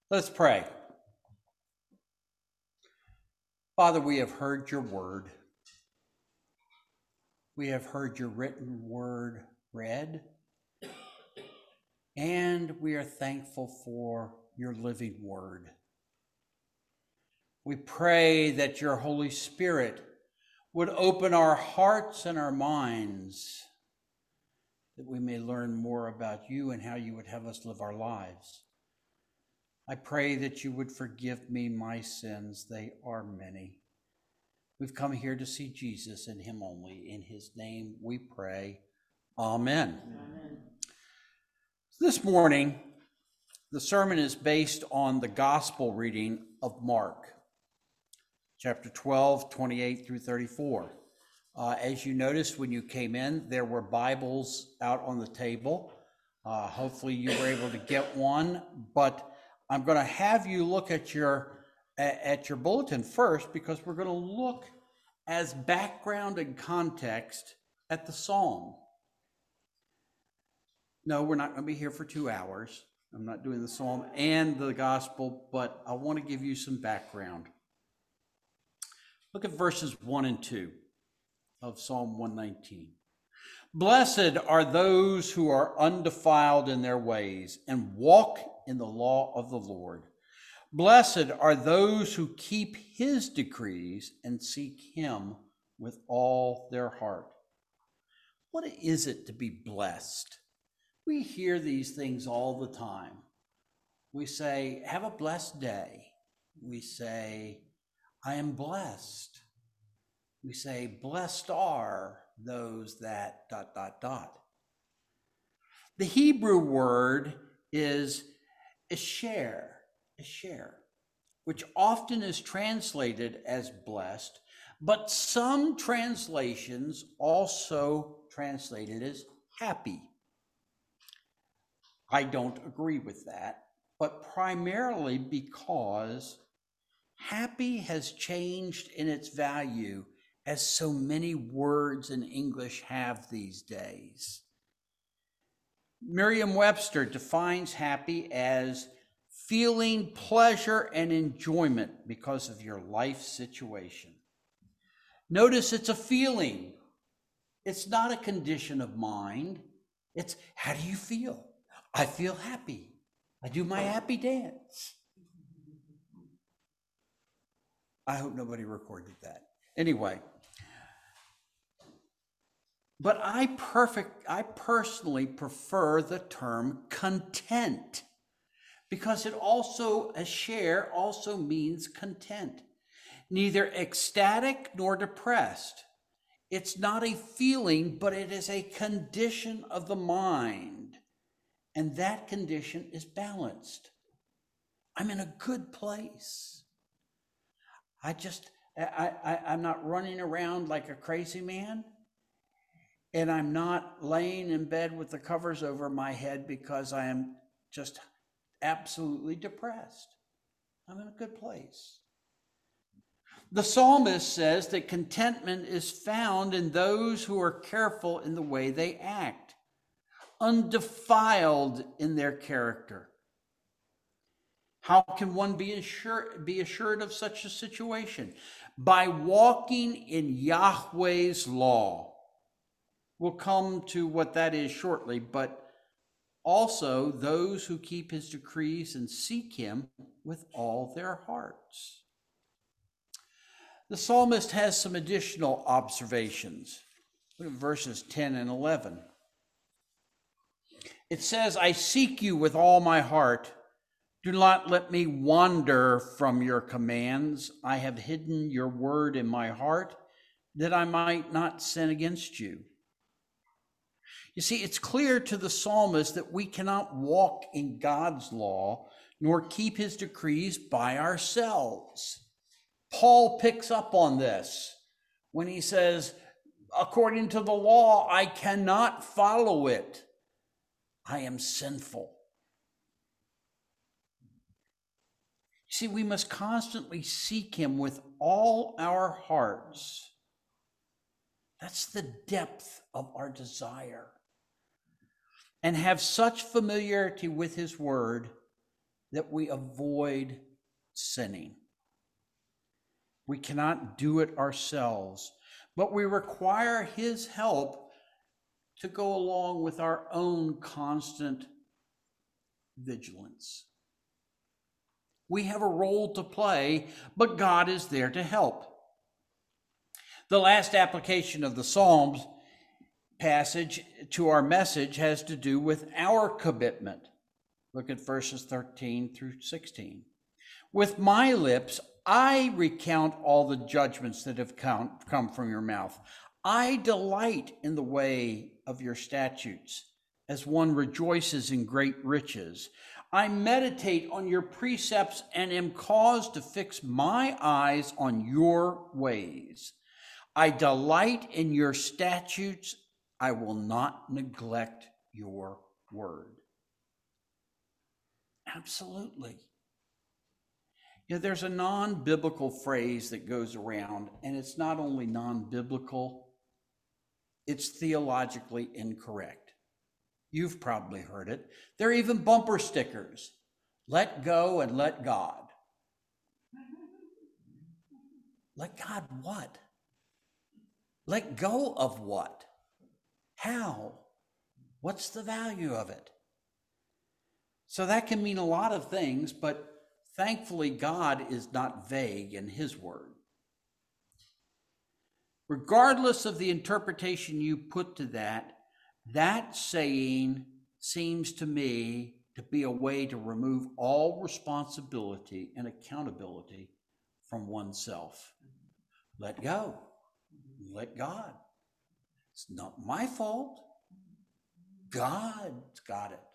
Let's pray. Father, we have heard your word. We have heard your written word read, and we are thankful for your living word. We pray that your Holy Spirit would open our hearts and our minds, that we may learn more about you and how you would have us live our lives. I pray that you would forgive me my sins. They are many. We've come here to see Jesus and him only. In his name we pray. Amen. Amen. This morning, the sermon is based on the gospel reading of Mark, chapter 12, 28 through 34. As you noticed when you came in, there were Bibles out on the table. Hopefully you were able to get one, but I'm going to have you look at your bulletin first, because we're going to look as background and context at the psalm. No, we're not going to be here for 2 hours. I'm not doing the psalm and the gospel, but I want to give you some background. Look at verses 1 and 2 of Psalm 119. Blessed are those who are undefiled in their ways and walk in the law of the Lord. Blessed are those who keep his decrees and seek him with all their heart. What is it to be blessed? We hear these things all the time. We say, have a blessed day. We say, I am blessed. We say, blessed are those that ... The Hebrew word is esher, which often is translated as blessed, but some translations also translate it as happy. I don't agree with that, but primarily because happy has changed in its value, as so many words in English have these days. Merriam-Webster defines happy as feeling pleasure and enjoyment because of your life situation. Notice it's a feeling. It's not a condition of mind. It's, how do you feel? I feel happy. I do my happy dance. I hope nobody recorded that. Anyway, but I personally prefer the term content, because it also, a share also means content. Neither ecstatic nor depressed. It's not a feeling, but it is a condition of the mind. And that condition is balanced. I'm in a good place. I'm not running around like a crazy man. And I'm not laying in bed with the covers over my head because I am just absolutely depressed. I'm in a good place. The psalmist says that contentment is found in those who are careful in the way they act, undefiled in their character. How can one be assured of such a situation? By walking in Yahweh's law. We'll come to what that is shortly, but also those who keep his decrees and seek him with all their hearts. The psalmist has some additional observations. Look at verses 10 and 11. It says, I seek you with all my heart. Do not let me wander from your commands. I have hidden your word in my heart that I might not sin against you. You see, it's clear to the psalmist that we cannot walk in God's law nor keep his decrees by ourselves. Paul picks up on this when he says, according to the law, I cannot follow it. I am sinful. See, we must constantly seek him with all our hearts. That's the depth of our desire. And have such familiarity with his word that we avoid sinning. We cannot do it ourselves, but we require his help to go along with our own constant vigilance. We have a role to play, but God is there to help. The last application of the Psalms passage to our message has to do with our commitment. Look at verses 13 through 16. With my lips, I recount all the judgments that have come from your mouth. I delight in the way of your statutes, as one rejoices in great riches. I meditate on your precepts and am caused to fix my eyes on your ways. I delight in your statutes. I will not neglect your word. Absolutely. You know, there's a non-biblical phrase that goes around, and it's not only non-biblical, it's theologically incorrect. You've probably heard it. There are even bumper stickers. Let go and let God. Let God what? Let go of what? How? What's the value of it? So that can mean a lot of things, but thankfully God is not vague in his word. Regardless of the interpretation you put to that saying seems to me to be a way to remove all responsibility and accountability from oneself. Let go. Let God. It's not my fault. God's got it.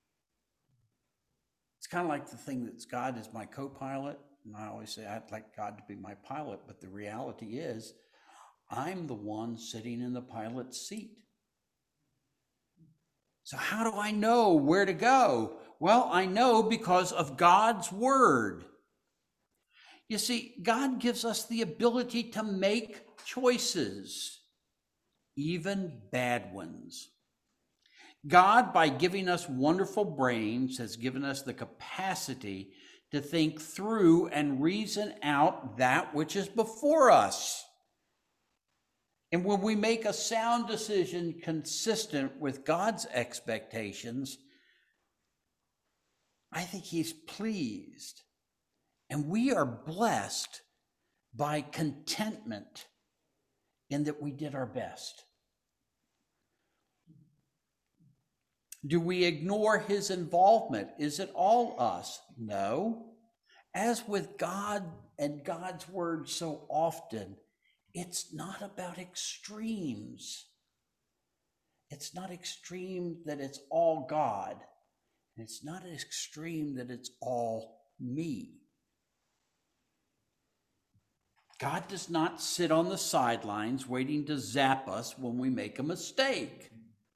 It's kind of like the thing that God is my co-pilot. And I always say I'd like God to be my pilot, but the reality is I'm the one sitting in the pilot's seat. So how do I know where to go? Well, I know because of God's word. You see, God gives us the ability to make choices, even bad ones. God, by giving us wonderful brains, has given us the capacity to think through and reason out that which is before us. And when we make a sound decision consistent with God's expectations, I think he's pleased. And we are blessed by contentment in that we did our best. Do we ignore his involvement? Is it all us? No. As with God and God's word so often, it's not about extremes. It's not extreme that it's all God. And it's not an extreme that it's all me. God does not sit on the sidelines waiting to zap us when we make a mistake.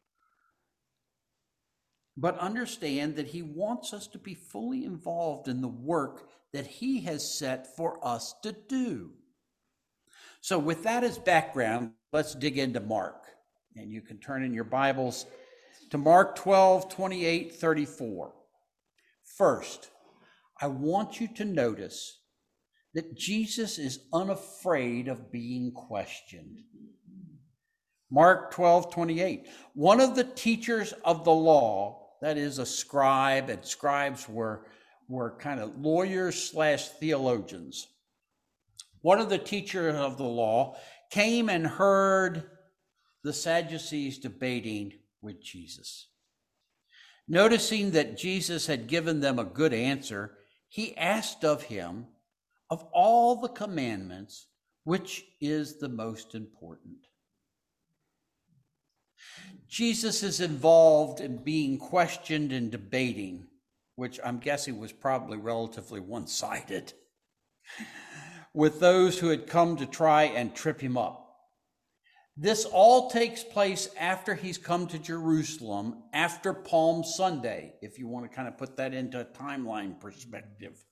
But understand that he wants us to be fully involved in the work that he has set for us to do. So with that as background, let's dig into Mark. And you can turn in your Bibles to Mark 12, 28, 34. First, I want you to notice that Jesus is unafraid of being questioned. Mark 12, 28. One of the teachers of the law, that is a scribe, and scribes were kind of lawyers / theologians. One of the teachers of the law came and heard the Sadducees debating with Jesus. Noticing that Jesus had given them a good answer, he asked of him, of all the commandments, which is the most important? Jesus is involved in being questioned and debating, which I'm guessing was probably relatively one-sided, with those who had come to try and trip him up. This all takes place after he's come to Jerusalem after Palm Sunday, if you want to kind of put that into a timeline perspective.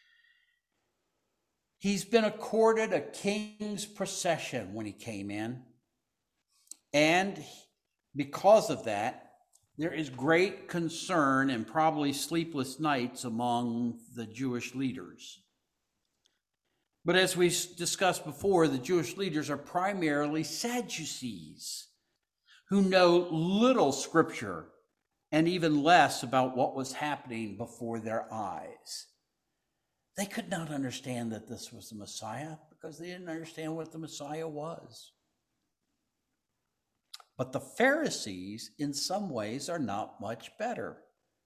He's been accorded a king's procession when he came in, and because of that, there is great concern and probably sleepless nights among the Jewish leaders. But as we discussed before, the Jewish leaders are primarily Sadducees who know little scripture and even less about what was happening before their eyes. They could not understand that this was the Messiah because they didn't understand what the Messiah was. But the Pharisees, in some ways, are not much better.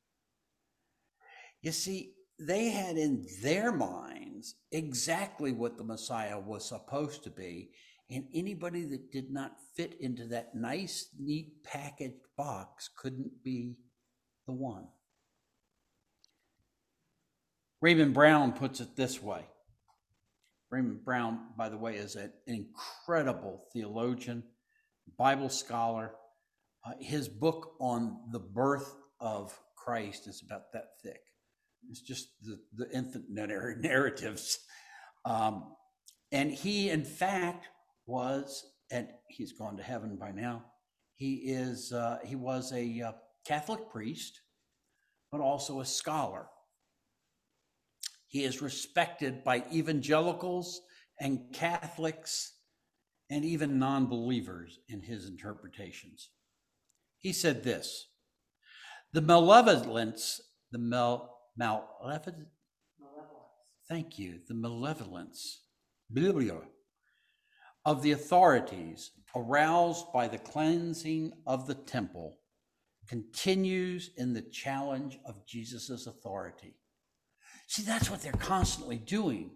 You see, they had in their minds exactly what the Messiah was supposed to be, and anybody that did not fit into that nice, neat packaged box couldn't be the one. Raymond Brown puts it this way. Raymond Brown, by the way, is an incredible theologian, Bible scholar. His book on the birth of Christ is about that thick. It's just the infant narratives. And he, in fact, was, and he's gone to heaven by now, he was a Catholic priest, but also a scholar. He is respected by evangelicals and Catholics and even non-believers in his interpretations. He said this: the malevolence of the authorities aroused by the cleansing of the temple continues in the challenge of Jesus' authority. See, that's what they're constantly doing.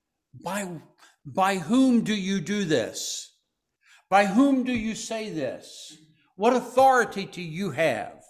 By whom do you do this? By whom do you say this? What authority do you have?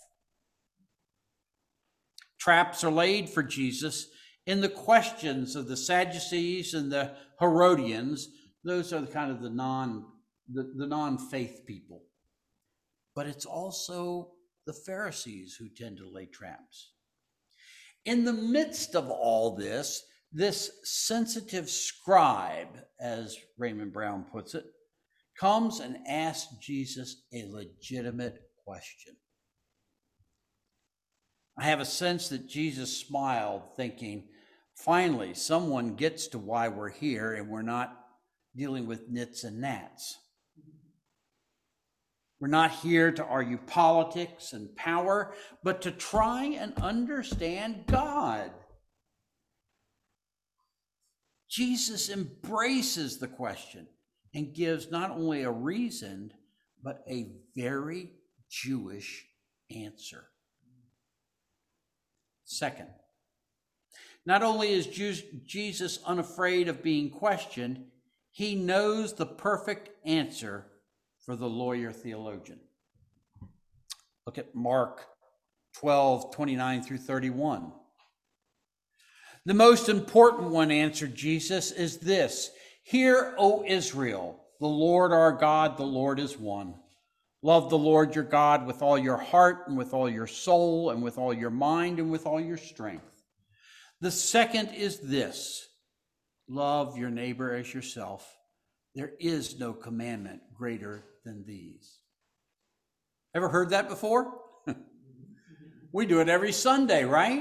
Traps are laid for Jesus in the questions of the Sadducees and the Herodians. Those are kind of the non-faith people. But it's also the Pharisees who tend to lay traps. In the midst of all this sensitive scribe, as Raymond Brown puts it, comes and asks Jesus a legitimate question. I have a sense that Jesus smiled, thinking, finally, someone gets to why we're here and we're not dealing with nits and gnats. We're not here to argue politics and power, but to try and understand God. Jesus embraces the question and gives not only a reasoned, but a very Jewish answer. Second, not only is Jesus unafraid of being questioned, he knows the perfect answer for the lawyer theologian. Look at Mark 12:29 through 31. The most important one, answered Jesus, is this: hear, O Israel, the Lord our God, the Lord is one. Love the Lord your God with all your heart and with all your soul and with all your mind and with all your strength. The second is this: love your neighbor as yourself. There is no commandment greater than these. Ever heard that before? We do it every Sunday, right?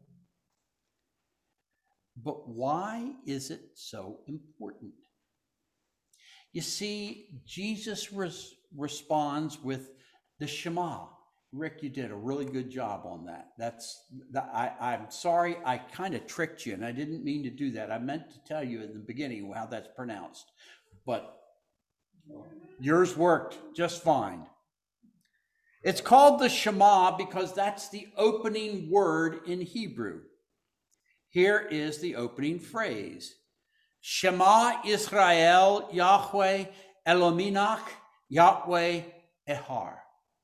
But why is it so important? You see, Jesus responds with the Shema. Rick, you did a really good job on that. I'm sorry, I kind of tricked you, and I didn't mean to do that. I meant to tell you in the beginning how that's pronounced, but yours worked just fine. It's called the Shema because that's the opening word in Hebrew. Here is the opening phrase: Shema Israel, Yahweh Elominach, Yahweh Ehar.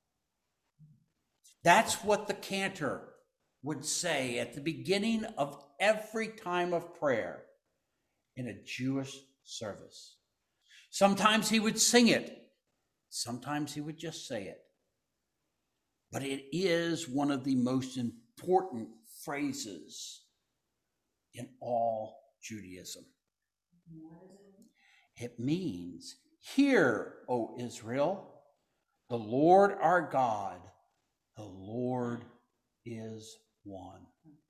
That's what the cantor would say at the beginning of every time of prayer in a Jewish service. Sometimes he would sing it. Sometimes he would just say it. But it is one of the most important phrases in all Judaism. It means, hear, O Israel, the Lord our God, the Lord is one.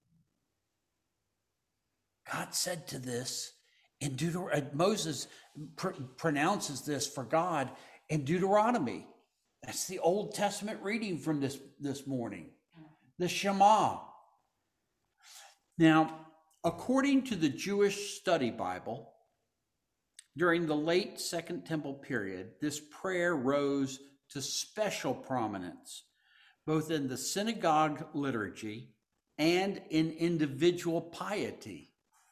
God said to this in Deuteronomy. Moses pronounces this for God in Deuteronomy. That's the Old Testament reading from this morning. The Shema. Now, according to the Jewish Study Bible, during the late Second Temple period, this prayer rose to special prominence, both in the synagogue liturgy and in individual piety.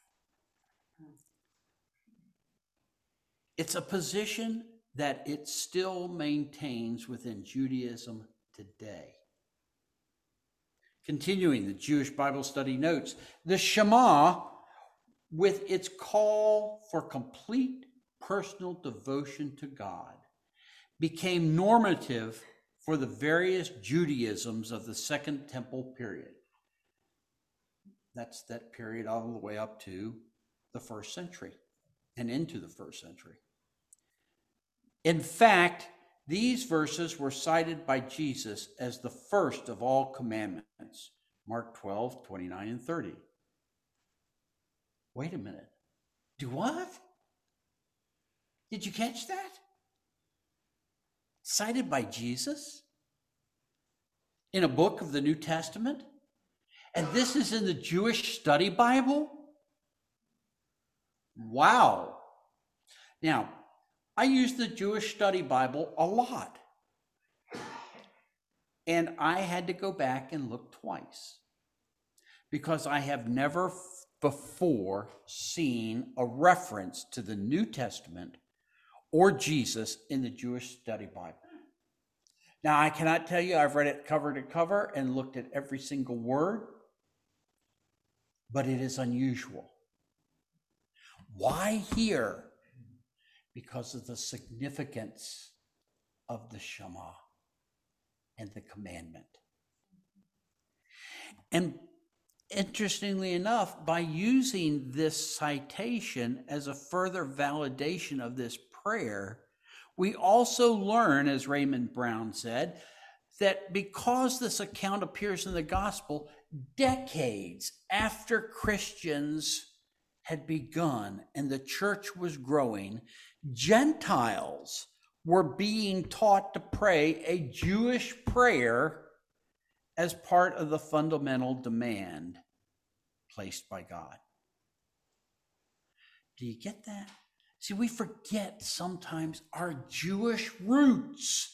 It's a position that it still maintains within Judaism today. Continuing, the Jewish Bible Study notes, the Shema, with its call for complete personal devotion to God, became normative for the various Judaisms of the Second Temple period. That's that period all the way up to the first century and into the first century. In fact, these verses were cited by Jesus as the first of all commandments, Mark 12, 29 and 30. Wait a minute. Do what? Did you catch that? Cited by Jesus in a book of the New Testament? And this is in the Jewish Study Bible? Wow. Now, I use the Jewish Study Bible a lot. And I had to go back and look twice because I have never before seen a reference to the New Testament or Jesus in the Jewish Study Bible. Now, I cannot tell you I've read it cover to cover and looked at every single word, but it is unusual. Why here? Because of the significance of the Shema and the commandment. And interestingly enough, by using this citation as a further validation of this prayer, we also learn, as Raymond Brown said, that because this account appears in the gospel decades after Christians had begun and the church was growing, Gentiles were being taught to pray a Jewish prayer as part of the fundamental demand placed by God. Do you get that? See, we forget sometimes our Jewish roots.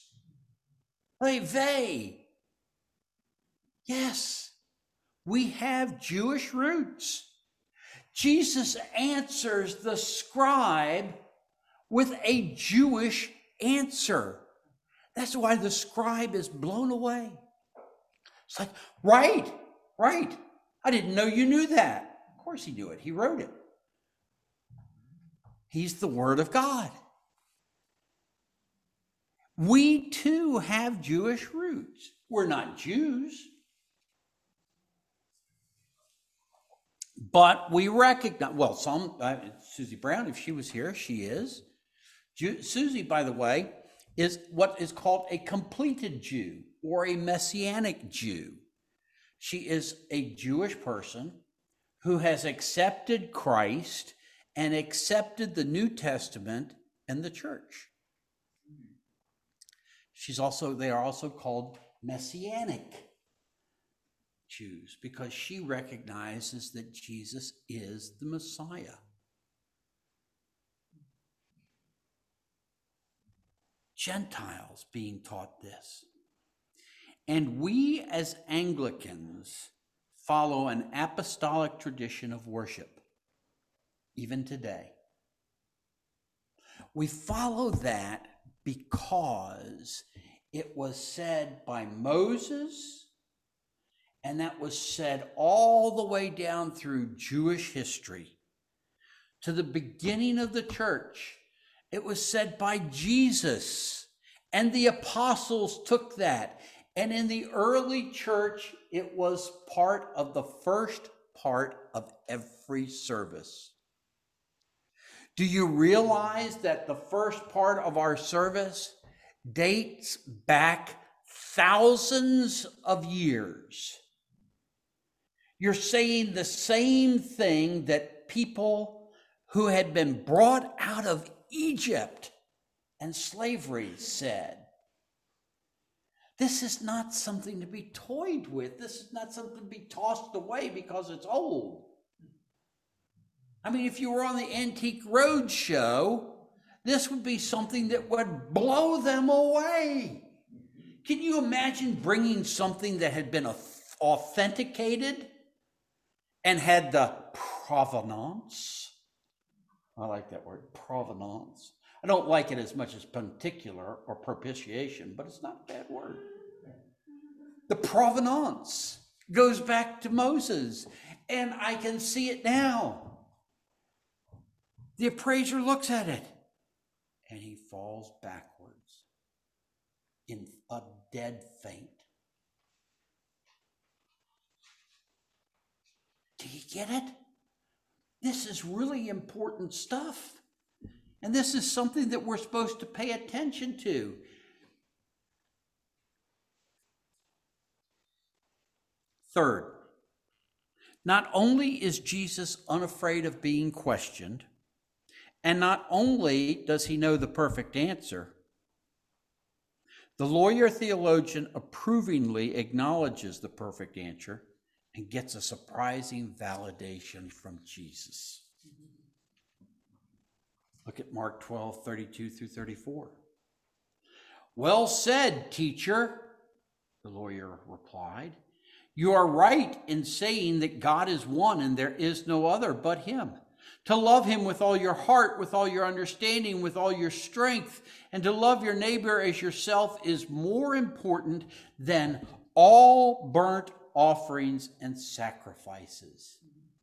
Yes, we have Jewish roots. Jesus answers the scribe with a Jewish answer. That's why the scribe is blown away. It's like, right. I didn't know you knew that. Of course he knew it. He wrote it. He's the Word of God. We too have Jewish roots. We're not Jews. But we recognize, Susie Brown, if she was here, she is. Susie, by the way, is what is called a completed Jew or a Messianic Jew. She is a Jewish person who has accepted Christ and accepted the New Testament and the church. They are also called Messianic Jews because she recognizes that Jesus is the Messiah. Gentiles being taught this. And we as Anglicans follow an apostolic tradition of worship, even today. We follow that because it was said by Moses, and that was said all the way down through Jewish history to the beginning of the church. It was said by Jesus, and the apostles took that. And in the early church, it was part of the first part of every service. Do you realize that the first part of our service dates back thousands of years, you're saying the same thing that people who had been brought out of Egypt and slavery said. This is not something to be toyed with. This is not something to be tossed away because it's old. I mean, if you were on the Antique Roadshow, this would be something that would blow them away. Can you imagine bringing something that had been authenticated and had the provenance? I like that word, provenance. I don't like it as much as particular or propitiation, but it's not a bad word. The provenance goes back to Moses, and I can see it now. The appraiser looks at it, and he falls backwards in a dead faint. Do you get it? This is really important stuff. And this is something that we're supposed to pay attention to. Third, not only is Jesus unafraid of being questioned, and not only does he know the perfect answer, the lawyer theologian approvingly acknowledges the perfect answer and gets a surprising validation from Jesus. Look at Mark 12:32-34. Well said, teacher, the lawyer replied. You are right in saying that God is one and there is no other but him. To love him with all your heart, with all your understanding, with all your strength, and to love your neighbor as yourself is more important than all burnt offerings and sacrifices.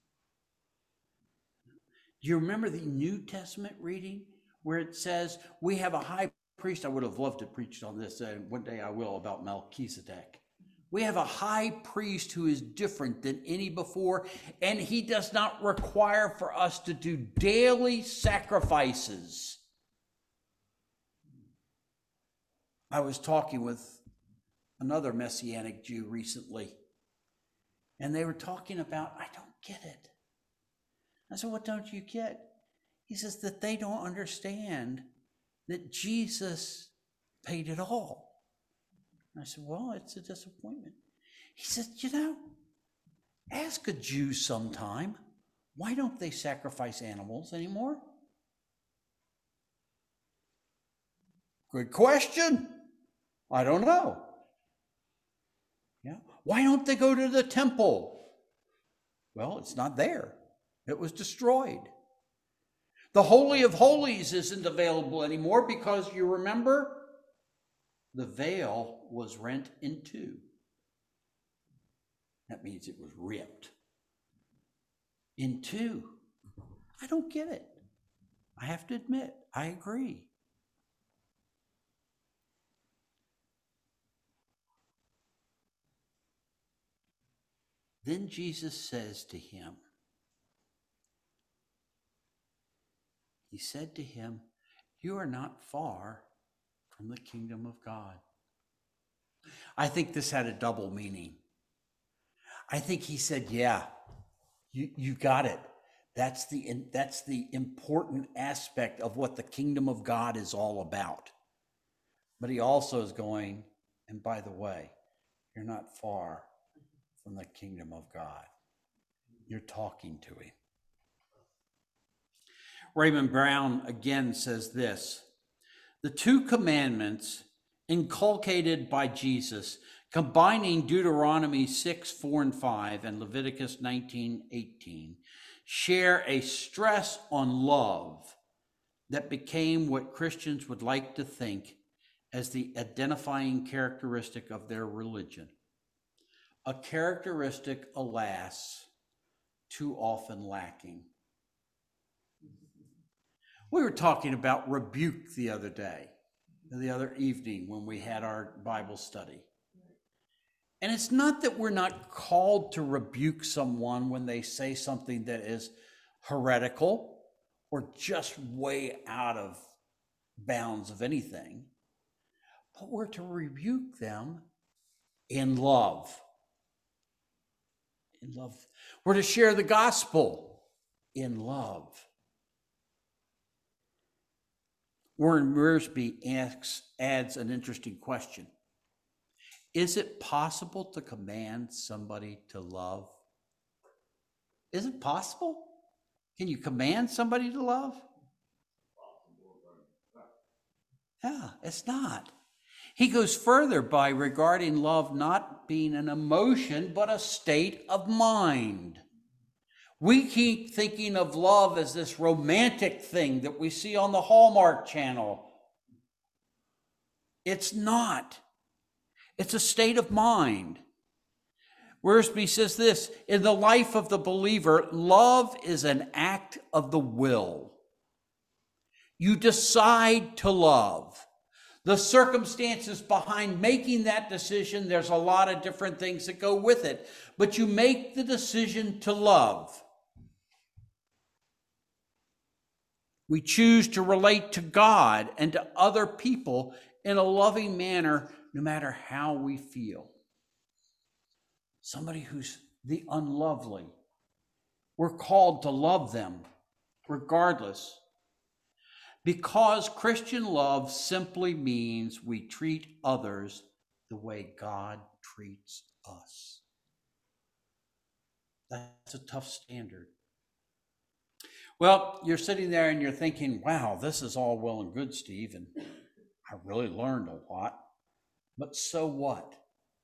Do you remember the New Testament reading where it says we have a high priest? I would have loved to preach on this, and one day I will, about Melchizedek. We have a high priest who is different than any before, and he does not require for us to do daily sacrifices. I was talking with another Messianic Jew recently, and they were talking about, I don't get it. I said, what don't you get? He says that they don't understand that Jesus paid it all. I said, well, it's a disappointment. He said, ask a Jew sometime, why don't they sacrifice animals anymore? Good question. I don't know. Yeah. Why don't they go to the temple? Well, it's not there. It was destroyed. The Holy of Holies isn't available anymore because you remember the veil was rent in two. That means it was ripped in two. I don't get it. I have to admit, I agree. Then Jesus says to him, he said to him, you are not far from the kingdom of God. I think this had a double meaning. I think he said, yeah, you got it. That's the important aspect of what the kingdom of God is all about. But he also is going, and by the way, you're not far from the kingdom of God. You're talking to him. Raymond Brown again says this: the two commandments inculcated by Jesus, combining Deuteronomy 6:4-5 and Leviticus 19:18, share a stress on love that became what Christians would like to think as the identifying characteristic of their religion. A characteristic, alas, too often lacking. We were talking about rebuke the other evening when we had our Bible study. And it's not that we're not called to rebuke someone when they say something that is heretical or just way out of bounds of anything, but we're to rebuke them in love. In love. We're to share the gospel in love. Warren Wiersbe adds an interesting question. Is it possible to command somebody to love? Is it possible? Can you command somebody to love? Yeah, it's not. He goes further by regarding love not being an emotion, but a state of mind. We keep thinking of love as this romantic thing that we see on the Hallmark Channel. It's not. It's a state of mind. Wiersbe says this, in the life of the believer, love is an act of the will. You decide to love. The circumstances behind making that decision, there's a lot of different things that go with it, but you make the decision to love. We choose to relate to God and to other people in a loving manner, no matter how we feel. Somebody who's the unlovely, we're called to love them regardless. Because Christian love simply means we treat others the way God treats us. That's a tough standard. Well, you're sitting there and you're thinking, wow, this is all well and good, Steve, and I really learned a lot. But so what?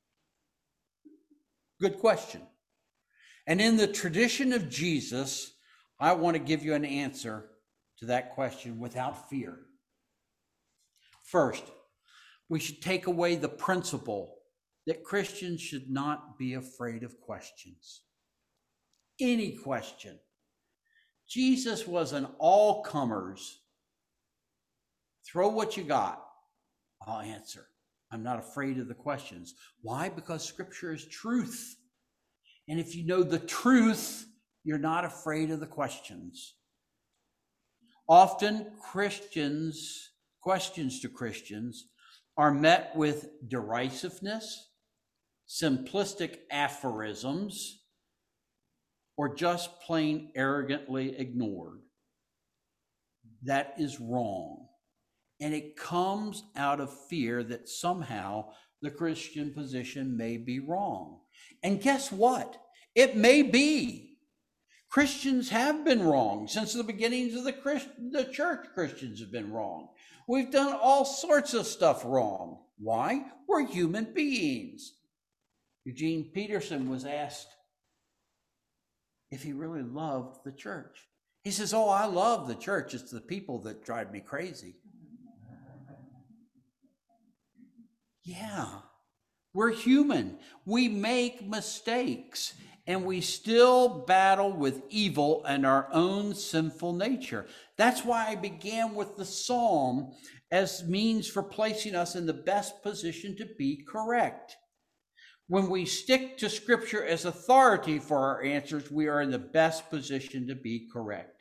Good question. And in the tradition of Jesus, I want to give you an answer to that question without fear. First, we should take away the principle that Christians should not be afraid of questions. Any question. Jesus was an all-comers. Throw what you got. I'll answer. I'm not afraid of the questions. Why? Because Scripture is truth. And if you know the truth, you're not afraid of the questions. Often questions to Christians are met with derisiveness, simplistic aphorisms, or just plain arrogantly ignored. That is wrong. And it comes out of fear that somehow the Christian position may be wrong. And guess what? It may be. Christians have been wrong. Since the beginnings of the church, Christians have been wrong. We've done all sorts of stuff wrong. Why? We're human beings. Eugene Peterson was asked if he really loved the church. He says, oh, I love the church. It's the people that drive me crazy. Yeah, we're human. We make mistakes, and we still battle with evil and our own sinful nature. That's why I began with the psalm as means for placing us in the best position to be correct. When we stick to Scripture as authority for our answers, we are in the best position to be correct.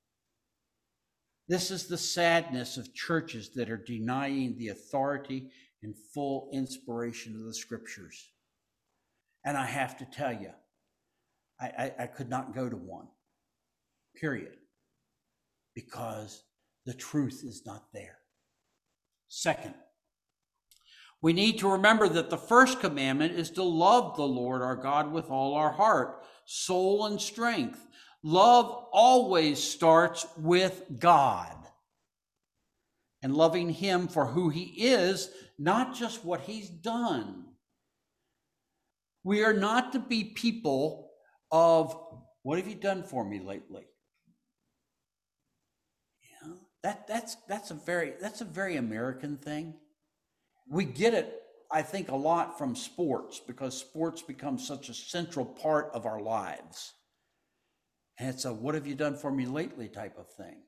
This is the sadness of churches that are denying the authority and full inspiration of the Scriptures. And I have to tell you, I could not go to one, period, because the truth is not there. Second, we need to remember that the first commandment is to love the Lord our God with all our heart, soul, and strength. Love always starts with God and loving Him for who He is, not just what He's done. We are not to be people of, what have you done for me lately? You know, that's a very American thing. We get it, I think, a lot from sports, because sports become such a central part of our lives. And it's a what have you done for me lately type of thing.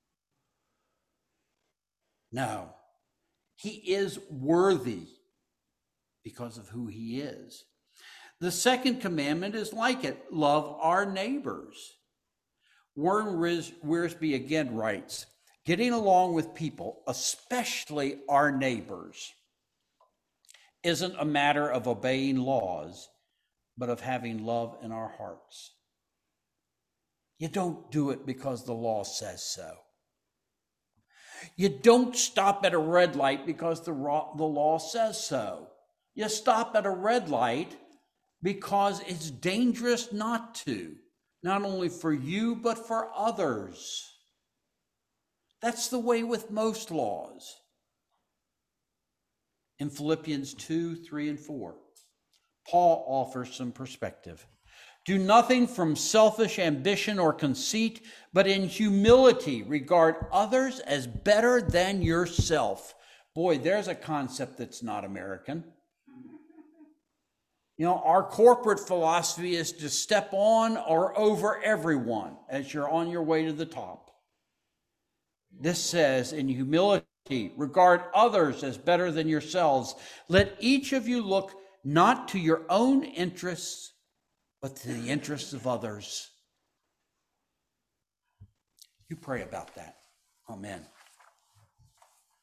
No, He is worthy because of who He is. The second commandment is like it, love our neighbors. Warren Wiersbe again writes, getting along with people, especially our neighbors, isn't a matter of obeying laws, but of having love in our hearts. You don't do it because the law says so. You don't stop at a red light because the law says so. You stop at a red light because it's dangerous not to, not only for you, but for others. That's the way with most laws. In Philippians 2, 3, and 4, Paul offers some perspective. Do nothing from selfish ambition or conceit, but in humility regard others as better than yourself. Boy, there's a concept that's not American. You know, our corporate philosophy is to step on or over everyone as you're on your way to the top. This says, in humility, regard others as better than yourselves. Let each of you look not to your own interests, but to the interests of others. You pray about that. Amen.